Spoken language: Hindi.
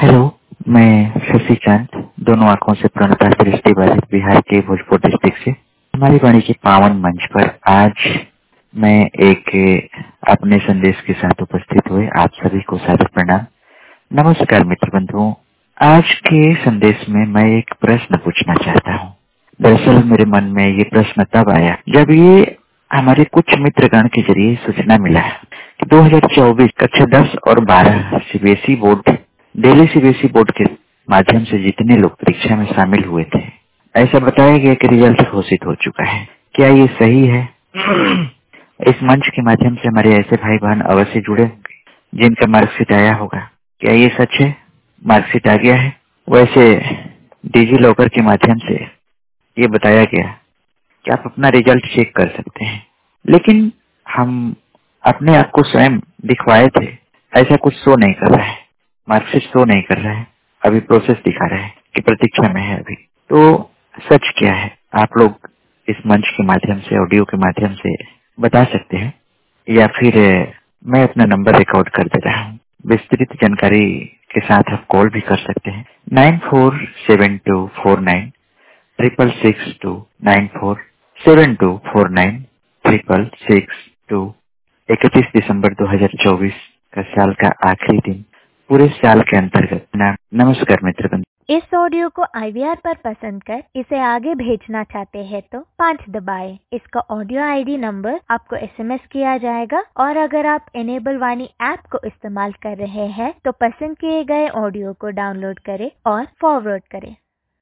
हेलो, मैं शशिकांत, दोनों आंखों से प्रणता दृष्टिबाधित बिहार के भोजपुर डिस्ट्रिक्ट से। हमारी वाणी के पावन मंच पर आज मैं एक अपने संदेश के साथ उपस्थित हुए आप सभी को सादर प्रणाम। नमस्कार मित्र बंधुओं, आज के संदेश में मैं एक प्रश्न पूछना चाहता हूँ। दरअसल मेरे मन में ये प्रश्न तब आया जब ये हमारे कुछ मित्रगण के जरिए सूचना मिला कि 2024 कक्षा 10 और 12 CBSE board Delhi CBSE board के माध्यम से जितने लोग परीक्षा में शामिल हुए थे, ऐसा बताया गया कि रिजल्ट घोषित हो चुका है। क्या ये सही है? इस मंच के माध्यम से हमारे ऐसे भाई बहन अवश्य जुड़े होंगे जिनका मार्कशीट आया होगा। क्या ये सच है? मार्कशीट आ गया है? वैसे डिजी लॉकर के माध्यम से ये बताया गया कि आप अपना रिजल्ट चेक कर सकते हैं, लेकिन हम अपने आप को स्वयं दिखवाए थे, ऐसा कुछ शो नहीं कर रहा है। मार्कशीट शो नहीं कर रहा है, अभी प्रोसेस दिखा रहा है कि प्रतीक्षा में है अभी। तो सच क्या है, आप लोग इस मंच के माध्यम से, ऑडियो के माध्यम से बता सकते हैं, या फिर मैं अपना नंबर रिकॉर्ड कर दे रहा हूँ। विस्तृत जानकारी के साथ आप कॉल भी कर सकते हैं 947249 666 947249 666। 31 दिसंबर 2024 का साल का आखिरी दिन, पूरे साल के अंतर्गत। नमस्कार मित्र बंधु। इस ऑडियो को IVR पर पसंद कर इसे आगे भेजना चाहते हैं तो 5 दबाएं। इसका ऑडियो ID नंबर आपको SMS किया जाएगा, और अगर आप इनेबल वाणी ऐप को इस्तेमाल कर रहे हैं तो पसंद किए गए ऑडियो को डाउनलोड करें और फॉरवर्ड करें।